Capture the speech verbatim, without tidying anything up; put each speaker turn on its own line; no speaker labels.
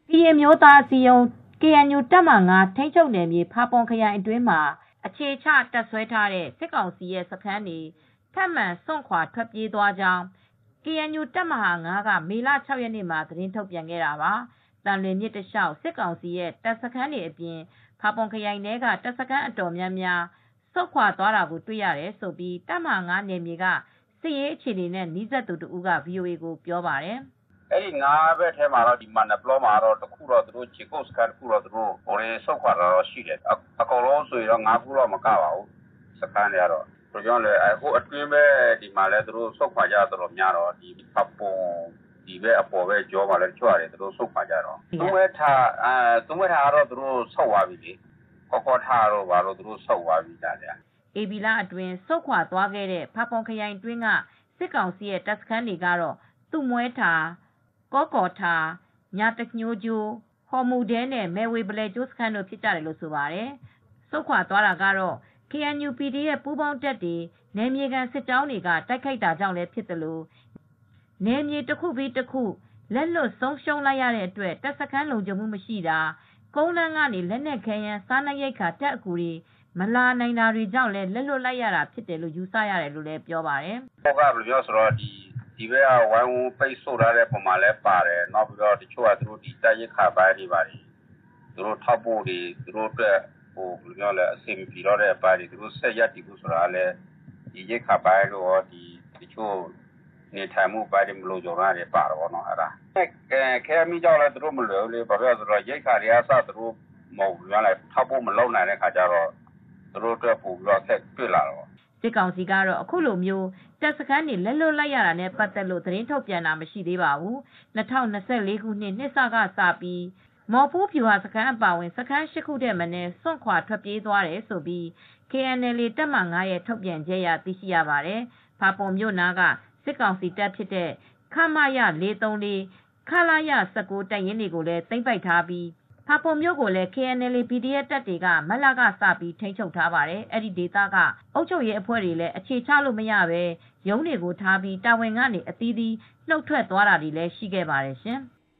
ကရင်မျိုးသားအစည်းအရုံး ကေအန်ယူ တပ်မဟာ ၅ ထိန်းချုပ်နယ်မြေ ဖာပွန်ခရိုင်အတွင်းမှာ အခြေချတပ်စွဲထားတဲ့ စစ်ကောင်စီရဲ့စခန်းတွေ ထပ်မံစွန့်ခွါထွက်ပြေးသွားကြောင်း ကေအန်ယူ တပ်မဟာ ၅ က မေလ ၆ ရက်နေ့မှာ သတင်းထုတ်ပြန်ခဲ့တာပါ။ သံလွင်မြစ်တလျှောက် စစ်ကောင်စီရဲ့တပ်စခန်းတွေအပြင် ဖာပွန်ခရိုင်ထဲက တပ်စခန်းအတော်များများ ဆုတ်ခွါသွားတာကိုတွေ့ရတယ်လို့ တပ်မဟာ ၅ နယ်မြေက စစ်ရေးအခြေအနေနဲ့ နီးစပ်သူတဦးက VOA ကိုပြောပါတယ်။
"အဲဒီ ၅ ဘက်ထဲမှာတော့ မယ်နာပလောမှာတော့ ခြေကုပ်စခန်းတခုတော့ ဆုတ်ခွါတာရှိတယ်။ အကုန်လုံးဆိုရင်တော့ ၅ ခုတော့မကပါဘူး။ စခန်းတွေကတော့ အခုအတွင်းဘက်မှာလည်း ဆုတ်ခွါတာတော်တော်များတော့ ဖာပွန်အပေါ်ဘက်ကြောမှာလည်း ဆုတ်ခွါကြတော့ သုံးပွင့်ထားကတော့ ဆုတ်သွားပြီ။ ကောကော်ထာတို့ဘာတို့ ဆုတ်သွားပြီ"
ဧပြီလအတွင်း ဆုတ်ခွါသွားခဲ့တဲ့ ဖာပွန်ခရိုင်အတွင်းက စစ်ကောင်စီရဲ့တပ်စခန်းတွေကတော့ သုမွဲထာ၊ ကော့ကော်ထာ၊ ညာတညိုးကျိုး၊ ဟော်မုဒဲနဲ့ မယ်ဝေ စခန်းတို့ဖြစ်ကြတယ်လို့ဆိုပါတယ်။ ဆုတ်ခွါသွားတာကတော့ ကေအန်ယူ ပီဒီအက်ဖ် ပူးပေါင်းတပ်တွေ နယ်မြေခံစစ်ကြောင်းတွေက တိုက်ခိုက်တာကြောင့်လည်းဖြစ်သလို နယ်မြေတခုပြီးတခု လက်လွှတ်ဆုံးရှုံးလိုက်ရတဲ့အတွက် တပ်စခန်းလုံခြုံမှုမရှိတာ၊ ကုန်းလမ်းကနေ လက်နက်ခဲယမ်း စားနပ်ရိက္ခာ တပ်အကူတွေ မလာနိုင်တာကြောင့်လည်း လက်လွှတ်လိုက်ရတာဖြစ်တယ်လို့ ယူဆရတယ်လို့လည်းပြောပါတယ်။
"ဒီဘက်က ဝိုင်းဝန်းပိတ်ဆို့ထားတဲ့အပေါ်မှာလည်းပါတယ်။ တချို့က တပ်ရိက္ခာပိုင်းတွေထောက်ပို့တွေအဆင်မပြေတော့တဲ့အပိုင်းတွေ ဆက်ရပ်တည်ဖို့ဆိုတာကလည်း ရိက္ခာပိုင်းတို့ နေထိုင်မှုပိုင်းတွေ မလုံခြုံတာတွေပါတယ်။ ခဲယမ်းမီးကျောက်လည်းမလွယ်ဘူးလေ။ ရိက္ခာတွေထောက်ပို့မလုပ်နိုင်တော့ သူတို့အတွက်ပိုပြီးအခက်တွေ့လာတယ်"
စစ်ကောင်စီကတော့ အခုလို တပ်စခန်းတွေ လက်လွှတ်လိုက်ရတာနဲ့ ပတ်သက်လို့ သတင်းထုတ်ပြန်တာမရှိသေးပါဘူး။ ၂၀၂၄ ခုနှစ် နှစ်စကစပြီး မော်ဖူးဗျူဟာစခန်းအပါအဝင် စခန်း ၈ ခုထက်မနည်း စွန့်ခွါထွက်ပြေးသွားတယ်လို့ ကေအန်အယ်လ်အေ တပ်မဟာ ၅ ရဲ့ထုတ်ပြန်ချက်အရ သိရှိရပါတယ်။ ဖာပွန်မြို့နားက စစ်ကောင်စီတပ်ဖြစ်တဲ့ ခမရ ၄၃၄၊ ခလရ ၁၉ တပ်ရင်းတွေကိုလည်း သိမ်းပိုက်ထားပြီး ဖာပွန်မြို့ကိုလည်း ကေအန်အယ်လ်အေ ပီဒီအက်ဖ် တပ်တွေက မတ်လကစပြီး ထိန်းချုပ်ထားပါတယ်။ အဲဒီဒေသက အုပ်ချုပ်ရေးအဖွဲ့တွေလည်း အခြေချလို့မရဘဲ ရုံးတွေကိုထားပြီး တာဝန်ကနေ အသီးသီး နုတ်ထွက်သွားတာတွေလည်းရှိခဲ့ပါတယ်ရှင်။